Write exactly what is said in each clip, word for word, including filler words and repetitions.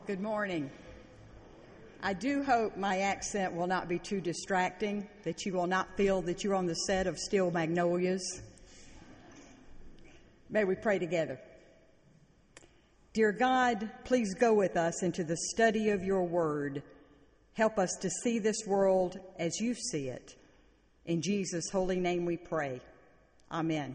Good morning. I do hope my accent will not be too distracting, that you will not feel that you're on the set of Steel Magnolias. May we pray together. Dear God, please go with us into the study of your word. Help us to see this world as you see it. In Jesus' holy name we pray. Amen.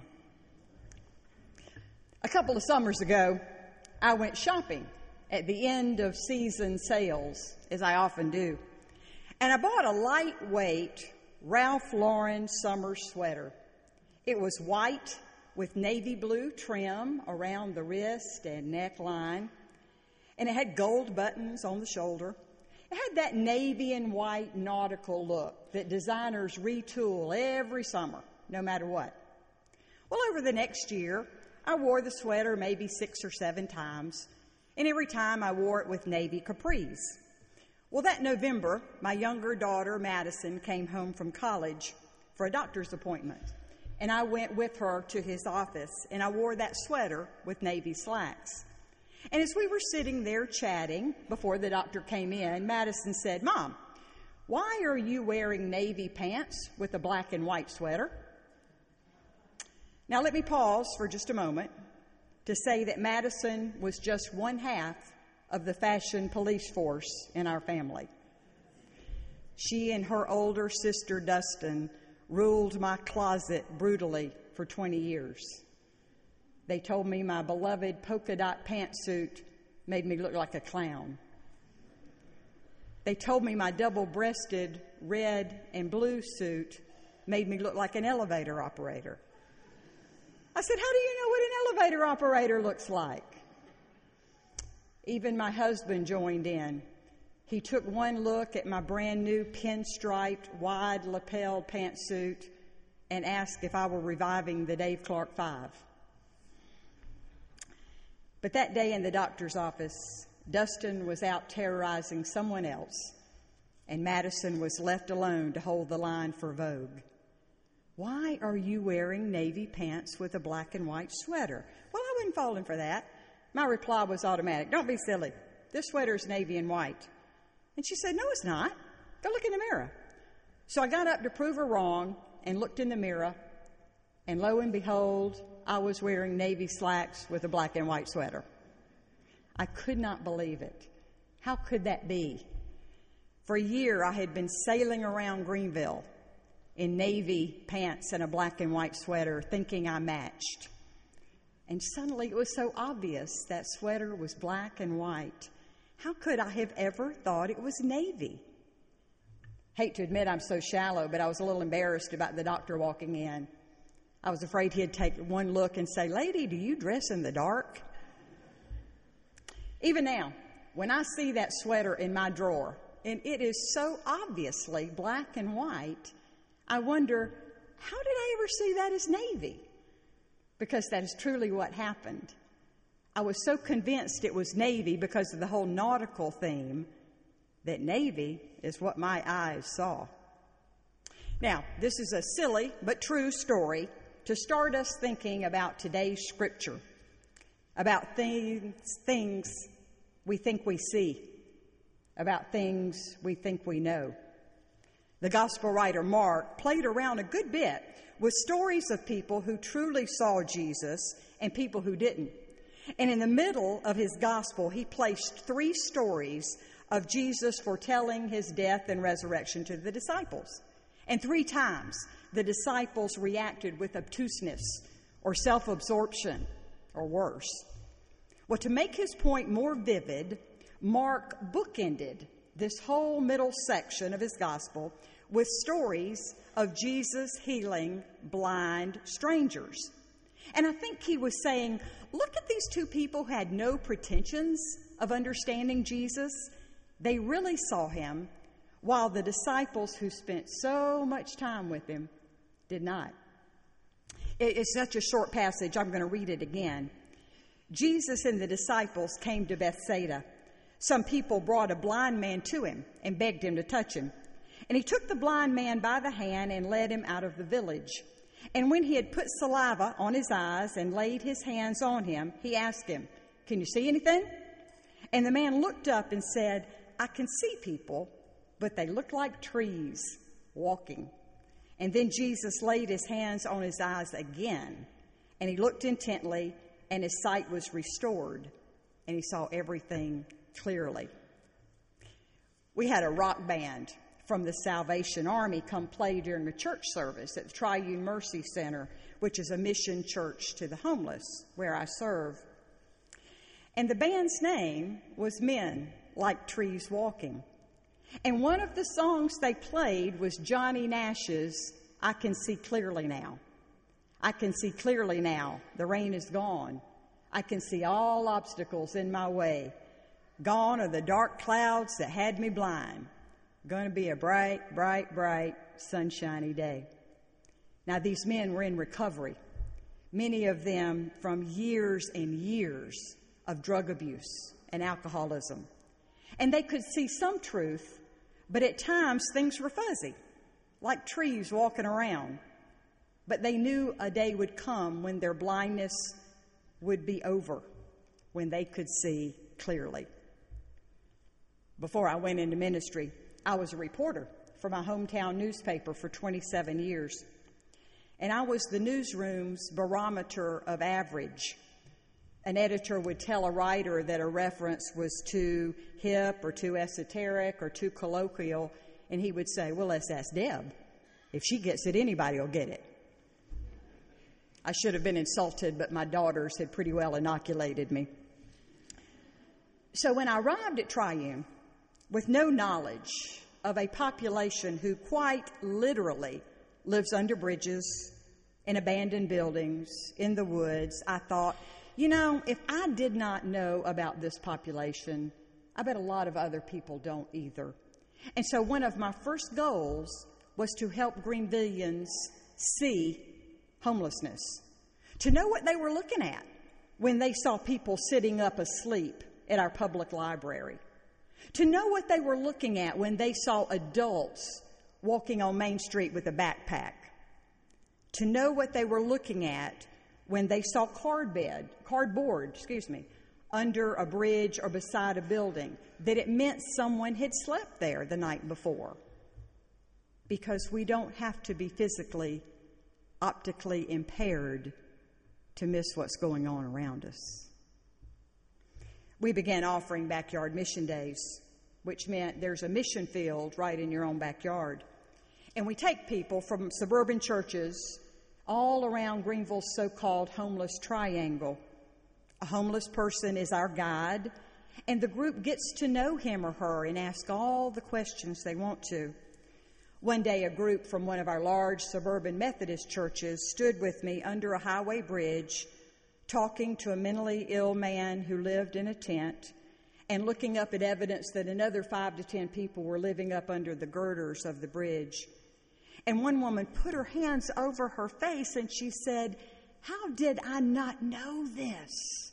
A couple of summers ago, I went shopping at the end of season sales, as I often do. And I bought a lightweight Ralph Lauren summer sweater. It was white with navy blue trim around the wrist and neckline, and it had gold buttons on the shoulder. It had that navy and white nautical look that designers retool every summer, no matter what. Well, over the next year, I wore the sweater maybe six or seven times, and every time I wore it with navy capris. Well, that November, my younger daughter, Madison, came home from college for a doctor's appointment, and I went with her to his office, and I wore that sweater with navy slacks. And as we were sitting there chatting before the doctor came in, Madison said, "Mom, why are you wearing navy pants with a black and white sweater?" Now, let me pause for just a moment to say that Madison was just one half of the fashion police force in our family. She and her older sister, Dustin, ruled my closet brutally for twenty years. They told me my beloved polka dot pantsuit made me look like a clown. They told me my double-breasted red and blue suit made me look like an elevator operator. I said, "How do you know what an elevator operator looks like?" Even my husband joined in. He took one look at my brand new pinstriped, wide lapel pantsuit and asked if I were reviving the Dave Clark Five. But that day in the doctor's office, Dustin was out terrorizing someone else, and Madison was left alone to hold the line for Vogue. "Why are you wearing navy pants with a black and white sweater?" Well, I wasn't falling for that. My reply was automatic. "Don't be silly. This sweater's navy and white." And she said, "No, it's not. Go look in the mirror." So I got up to prove her wrong and looked in the mirror, and lo and behold, I was wearing navy slacks with a black and white sweater. I could not believe it. How could that be? For a year, I had been sailing around Greenville in navy pants and a black and white sweater, thinking I matched. And suddenly it was so obvious that sweater was black and white. How could I have ever thought it was navy? Hate to admit I'm so shallow, but I was a little embarrassed about the doctor walking in. I was afraid he'd take one look and say, "Lady, do you dress in the dark?" Even now, when I see that sweater in my drawer, and it is so obviously black and white, I wonder, how did I ever see that as navy? Because that is truly what happened. I was so convinced it was navy because of the whole nautical theme that navy is what my eyes saw. Now, this is a silly but true story to start us thinking about today's scripture, about things, things we think we see, about things we think we know. The gospel writer Mark played around a good bit with stories of people who truly saw Jesus and people who didn't. And in the middle of his gospel, he placed three stories of Jesus foretelling his death and resurrection to the disciples. And three times, the disciples reacted with obtuseness or self-absorption or worse. Well, to make his point more vivid, Mark bookended this whole middle section of his gospel with stories of Jesus healing blind strangers. And I think he was saying, look at these two people who had no pretensions of understanding Jesus. They really saw him, while the disciples who spent so much time with him did not. It's such a short passage, I'm going to read it again. Jesus and the disciples came to Bethsaida. Some people brought a blind man to him and begged him to touch him. And he took the blind man by the hand and led him out of the village. And when he had put saliva on his eyes and laid his hands on him, he asked him, "Can you see anything?" And the man looked up and said, I can see people, but they look like trees walking. And then Jesus laid his hands on his eyes again, and he looked intently, and his sight was restored, and he saw everything clearly. We had a rock band from the Salvation Army come play during a church service at the Triune Mercy Center, which is a mission church to the homeless, where I serve. And the band's name was Men Like Trees Walking. And one of the songs they played was Johnny Nash's I Can See Clearly Now. I can see clearly now. The rain is gone. I can see all obstacles in my way. Gone are the dark clouds that had me blind. Going to be a bright, bright, bright, sunshiny day. Now, these men were in recovery, many of them from years and years of drug abuse and alcoholism. And they could see some truth, but at times things were fuzzy, like trees walking around. But they knew a day would come when their blindness would be over, when they could see clearly. Before I went into ministry, I was a reporter for my hometown newspaper for twenty-seven years. And I was the newsroom's barometer of average. An editor would tell a writer that a reference was too hip or too esoteric or too colloquial, and he would say, well, let's ask Deb. If she gets it, anybody will get it. I should have been insulted, but my daughters had pretty well inoculated me. So when I arrived at Triune, with no knowledge of a population who quite literally lives under bridges, in abandoned buildings, in the woods, I thought, you know, if I did not know about this population, I bet a lot of other people don't either. And so one of my first goals was to help Greenvillians see homelessness, to know what they were looking at when they saw people sitting up asleep at our public library, to know what they were looking at when they saw adults walking on Main Street with a backpack, to know what they were looking at when they saw cardboard, cardboard, excuse me, under a bridge or beside a building, that it meant someone had slept there the night before. Because we don't have to be physically, optically impaired to miss what's going on around us. We began offering backyard mission days, which meant there's a mission field right in your own backyard. And we take people from suburban churches all around Greenville's so-called homeless triangle. A homeless person is our guide, and the group gets to know him or her and ask all the questions they want to. One day, a group from one of our large suburban Methodist churches stood with me under a highway bridge, talking to a mentally ill man who lived in a tent and looking up at evidence that another five to ten people were living up under the girders of the bridge. And one woman put her hands over her face and she said, "How did I not know this?"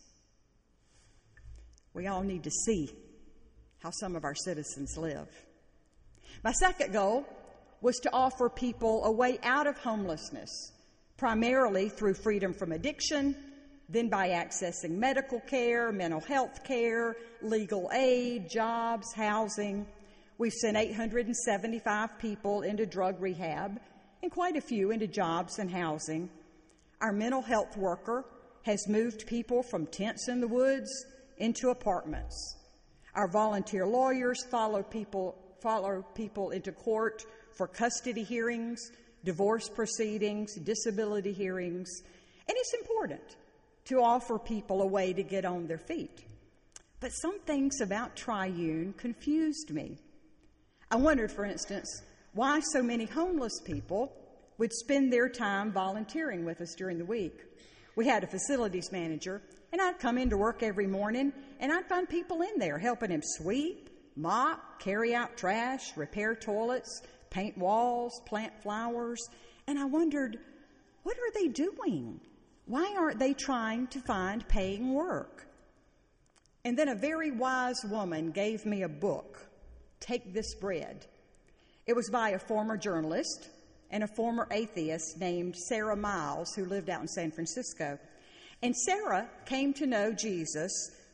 We all need to see how some of our citizens live. My second goal was to offer people a way out of homelessness, primarily through freedom from addiction, then by accessing medical care, mental health care, legal aid, jobs, housing. We've sent eight hundred seventy-five people into drug rehab and quite a few into jobs and housing. Our mental health worker has moved people from tents in the woods into apartments. Our volunteer lawyers follow people, follow people into court for custody hearings, divorce proceedings, disability hearings. And it's important to offer people a way to get on their feet. But some things about Triune confused me. I wondered, for instance, why so many homeless people would spend their time volunteering with us during the week. We had a facilities manager, and I'd come into work every morning, and I'd find people in there helping him sweep, mop, carry out trash, repair toilets, paint walls, plant flowers. And I wondered, what are they doing? Why aren't they trying to find paying work? And then a very wise woman gave me a book, Take This Bread. It was by a former journalist and a former atheist named Sarah Miles, who lived out in San Francisco. And Sarah came to know Jesus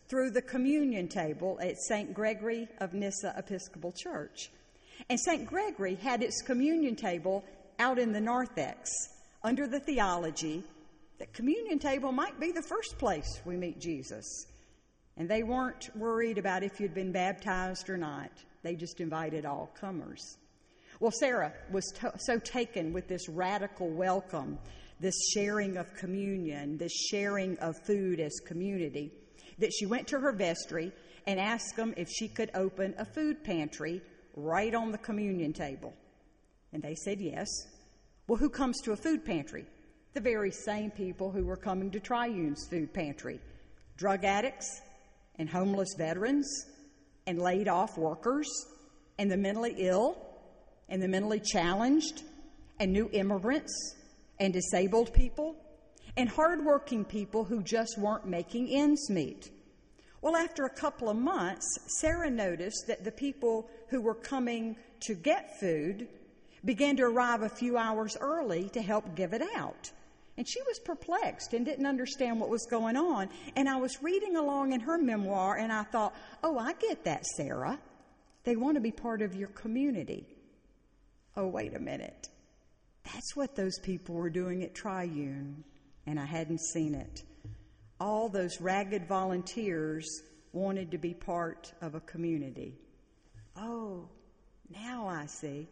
through the communion table at Saint Gregory of Nyssa Episcopal Church. And Saint Gregory had its communion table out in the narthex under the theology that communion table might be the first place we meet Jesus. And they weren't worried about if you'd been baptized or not. They just invited all comers. Well, Sarah was to- so taken with this radical welcome, this sharing of communion, this sharing of food as community, that she went to her vestry and asked them if she could open a food pantry right on the communion table. And they said yes. Well, who comes to a food pantry? The very same people who were coming to Triune's food pantry. Drug addicts and homeless veterans and laid off workers and the mentally ill and the mentally challenged and new immigrants and disabled people and hardworking people who just weren't making ends meet. Well, after a couple of months, Sarah noticed that the people who were coming to get food began to arrive a few hours early to help give it out. And she was perplexed and didn't understand what was going on. And I was reading along in her memoir, and I thought, oh, I get that, Sarah. They want to be part of your community. Oh, wait a minute. That's what those people were doing at Triune, and I hadn't seen it. All those ragged volunteers wanted to be part of a community. Oh, now I see.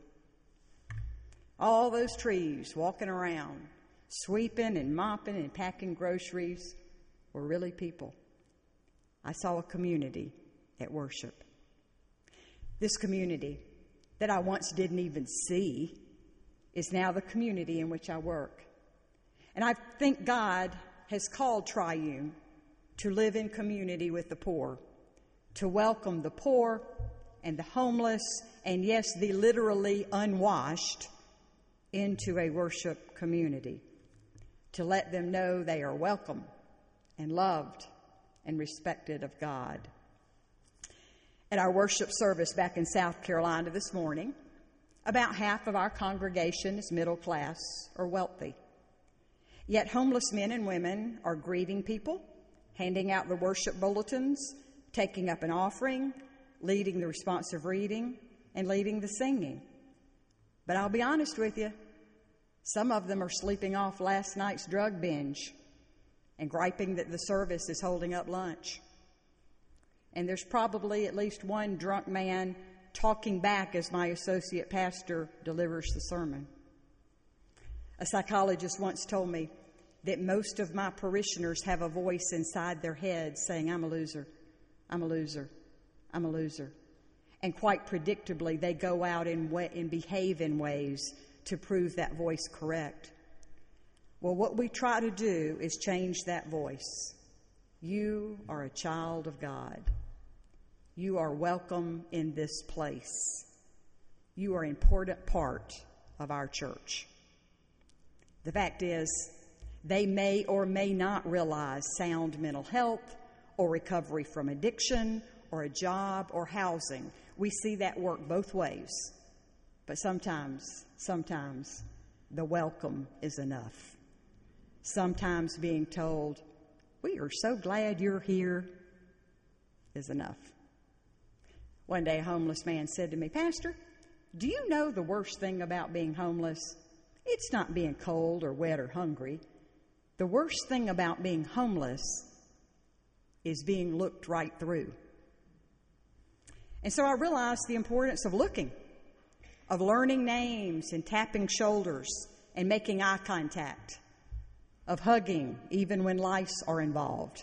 All those trees walking around, sweeping and mopping and packing groceries were really people. I saw a community at worship. This community that I once didn't even see is now the community in which I work. And I think God has called Triune to live in community with the poor, to welcome the poor and the homeless, and yes, the literally unwashed, into a worship community, to let them know they are welcome and loved and respected of God. At our worship service back in South Carolina this morning, about half of our congregation is middle class or wealthy. Yet homeless men and women are greeting people, handing out the worship bulletins, taking up an offering, leading the responsive reading, and leading the singing. But I'll be honest with you, some of them are sleeping off last night's drug binge and griping that the service is holding up lunch. And there's probably at least one drunk man talking back as my associate pastor delivers the sermon. A psychologist once told me that most of my parishioners have a voice inside their heads saying, I'm a loser, I'm a loser, I'm a loser. And quite predictably, they go out and, wa- and behave in ways to prove that voice correct. Well, what we try to do is change that voice. You are a child of God. You are welcome in this place. You are an important part of our church. The fact is, they may or may not realize sound mental health or recovery from addiction or a job or housing. We see that work both ways. But sometimes, sometimes the welcome is enough. Sometimes being told, we are so glad you're here, is enough. One day a homeless man said to me, Pastor, do you know the worst thing about being homeless? It's not being cold or wet or hungry. The worst thing about being homeless is being looked right through. And so I realized the importance of looking, of learning names and tapping shoulders and making eye contact, of hugging even when lice are involved,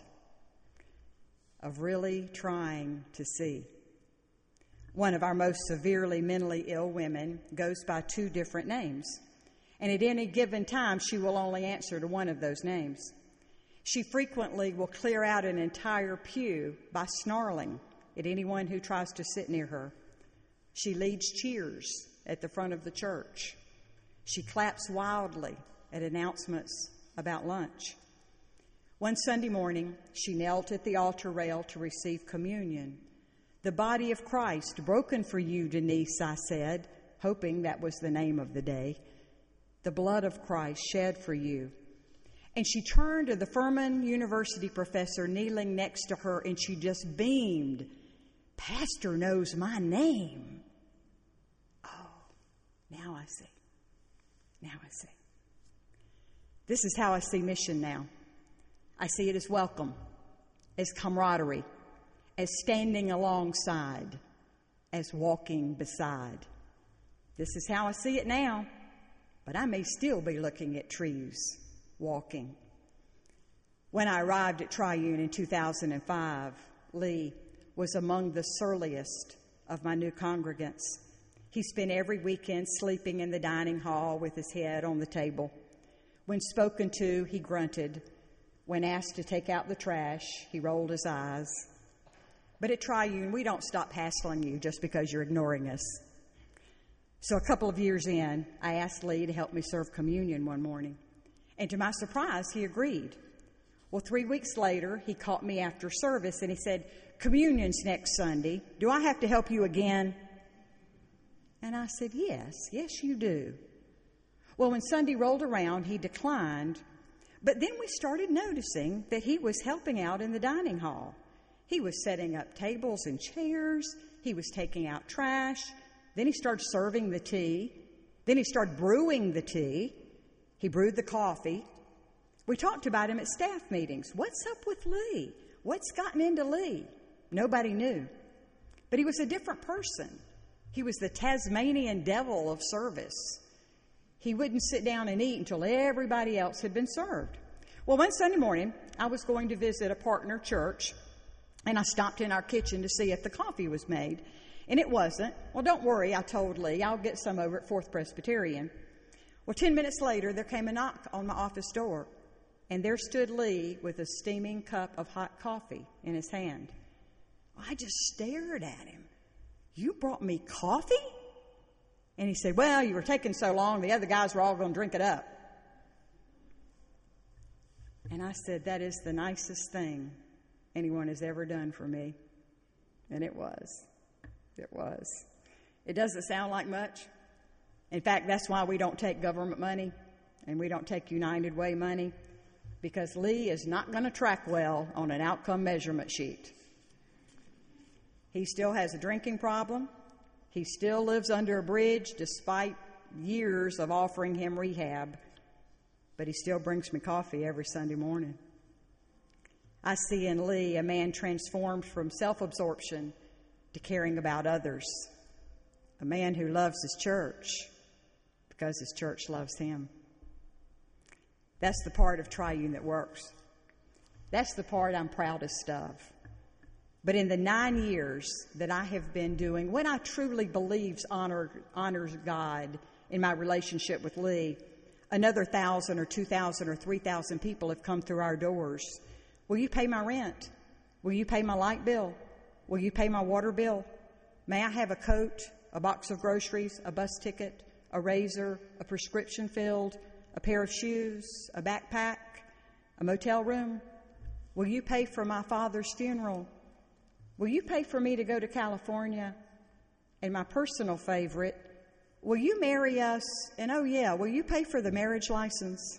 of really trying to see. One of our most severely mentally ill women goes by two different names, and at any given time she will only answer to one of those names. She frequently will clear out an entire pew by snarling at anyone who tries to sit near her. She leads cheers at the front of the church. She claps wildly at announcements about lunch. One Sunday morning, she knelt at the altar rail to receive communion. The body of Christ, broken for you, Denise, I said, hoping that was the name of the day. The blood of Christ shed for you. And she turned to the Furman University professor kneeling next to her, and she just beamed. Pastor knows my name. Oh, now I see. Now I see. This is how I see mission now. I see it as welcome, as camaraderie, as standing alongside, as walking beside. This is how I see it now, but I may still be looking at trees, walking. When I arrived at Triune in two thousand five, Lee was among the surliest of my new congregants. He spent every weekend sleeping in the dining hall with his head on the table. When spoken to, he grunted. When asked to take out the trash, he rolled his eyes. But at Triune, we don't stop hassling you just because you're ignoring us. So a couple of years in, I asked Lee to help me serve communion one morning. And to my surprise, he agreed. Well, three weeks later, he caught me after service and he said, "Communion's next Sunday. Do I have to help you again?" And I said, yes, yes you do. Well, when Sunday rolled around, he declined. But then we started noticing that he was helping out in the dining hall. He was setting up tables and chairs. He was taking out trash. Then he started serving the tea. Then he started brewing the tea. He brewed the coffee. We talked about him at staff meetings. What's up with Lee? What's gotten into Lee? Nobody knew. But he was a different person. He was the Tasmanian devil of service. He wouldn't sit down and eat until everybody else had been served. Well, one Sunday morning, I was going to visit a partner church, and I stopped in our kitchen to see if the coffee was made, and it wasn't. Well, don't worry, I told Lee. I'll get some over at Fourth Presbyterian. Well, ten minutes later, there came a knock on my office door, and there stood Lee with a steaming cup of hot coffee in his hand. I just stared at him. "You brought me coffee?" And he said, "Well, you were taking so long, the other guys were all going to drink it up." And I said, "That is the nicest thing anyone has ever done for me." And it was. It was. It doesn't sound like much. In fact, that's why we don't take government money and we don't take United Way money, because Lee is not going to track well on an outcome measurement sheet. He still has a drinking problem. He still lives under a bridge despite years of offering him rehab. But he still brings me coffee every Sunday morning. I see in Lee a man transformed from self-absorption to caring about others. A man who loves his church because his church loves him. That's the part of Triune that works. That's the part I'm proudest of. But in the nine years that I have been doing what I truly believe honor, honors God in my relationship with Lee, another thousand or two thousand or three thousand people have come through our doors. Will you pay my rent? Will you pay my light bill? Will you pay my water bill? May I have a coat, a box of groceries, a bus ticket, a razor, a prescription filled, a pair of shoes, a backpack, a motel room? Will you pay for my father's funeral? Will you pay for me to go to California? And my personal favorite, will you marry us? And oh yeah, will you pay for the marriage license?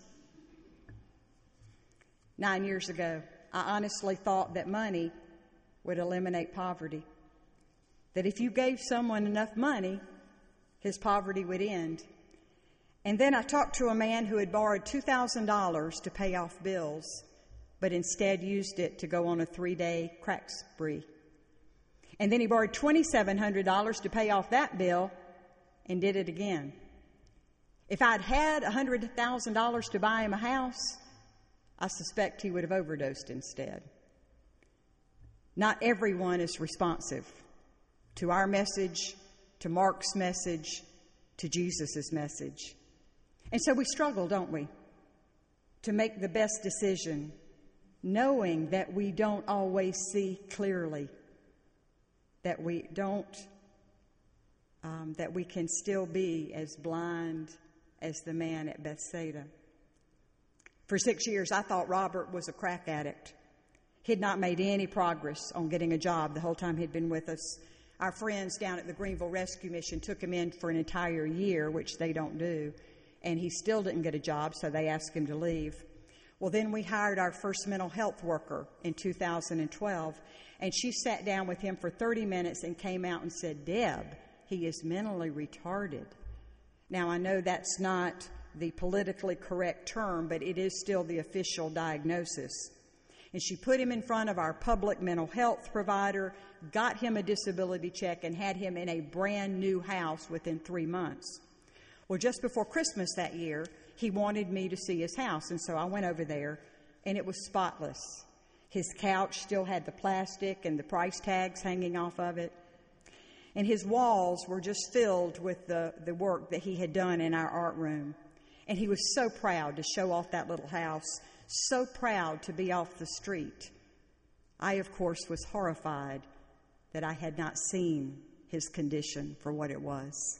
Nine years ago, I honestly thought that money would eliminate poverty. That if you gave someone enough money, his poverty would end. And then I talked to a man who had borrowed two thousand dollars to pay off bills, but instead used it to go on a three-day crack spree. And then he borrowed two thousand seven hundred dollars to pay off that bill and did it again. If I'd had one hundred thousand dollars to buy him a house, I suspect he would have overdosed instead. Not everyone is responsive to our message, to Mark's message, to Jesus' message. And so we struggle, don't we, to make the best decision, knowing that we don't always see clearly, that we don't, um, that we can still be as blind as the man at Bethsaida. For six years, I thought Robert was a crack addict. He'd not made any progress on getting a job the whole time he'd been with us. Our friends down at the Greenville Rescue Mission took him in for an entire year, which they don't do, and he still didn't get a job, so they asked him to leave. Well, then we hired our first mental health worker in two thousand twelve, and she sat down with him for thirty minutes and came out and said, "Deb, he is mentally retarded." Now, I know that's not the politically correct term, but it is still the official diagnosis. And she put him in front of our public mental health provider, got him a disability check, and had him in a brand new house within three months. Well, just before Christmas that year, he wanted me to see his house, and so I went over there, and it was spotless. His couch still had the plastic and the price tags hanging off of it, and his walls were just filled with the, the work that he had done in our art room. And he was so proud to show off that little house, so proud to be off the street. I, of course, was horrified that I had not seen his condition for what it was.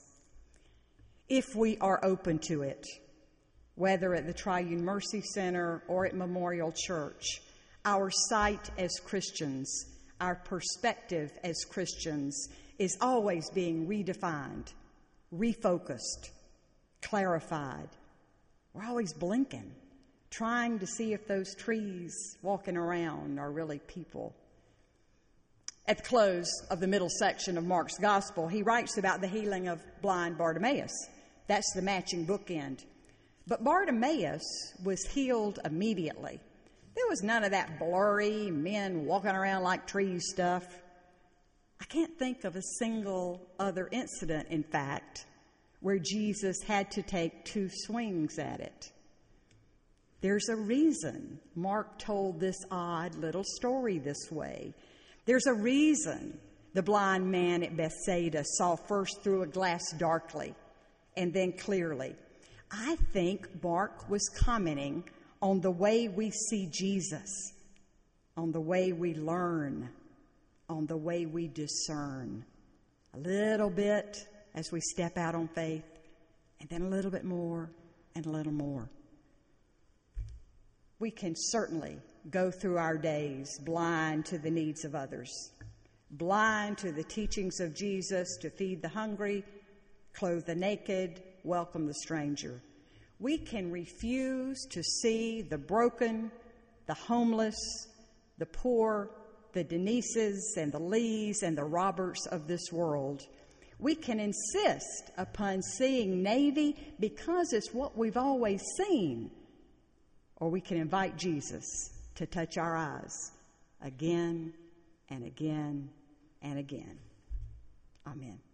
If we are open to it, whether at the Triune Mercy Center or at Memorial Church, our sight as Christians, our perspective as Christians, is always being redefined, refocused, clarified. We're always blinking, trying to see if those trees walking around are really people. At the close of the middle section of Mark's Gospel, he writes about the healing of blind Bartimaeus. That's the matching bookend. But Bartimaeus was healed immediately. There was none of that blurry men walking around like trees stuff. I can't think of a single other incident, in fact, where Jesus had to take two swings at it. There's a reason Mark told this odd little story this way. There's a reason the blind man at Bethsaida saw first through a glass darkly and then clearly. I think Mark was commenting on the way we see Jesus, on the way we learn, on the way we discern. A little bit as we step out on faith, and then a little bit more and a little more. We can certainly go through our days blind to the needs of others, blind to the teachings of Jesus to feed the hungry, clothe the naked, welcome the stranger. We can refuse to see the broken, the homeless, the poor, the Denises and the Lees and the Roberts of this world. We can insist upon seeing Navy because it's what we've always seen. Or we can invite Jesus to touch our eyes again and again and again. Amen.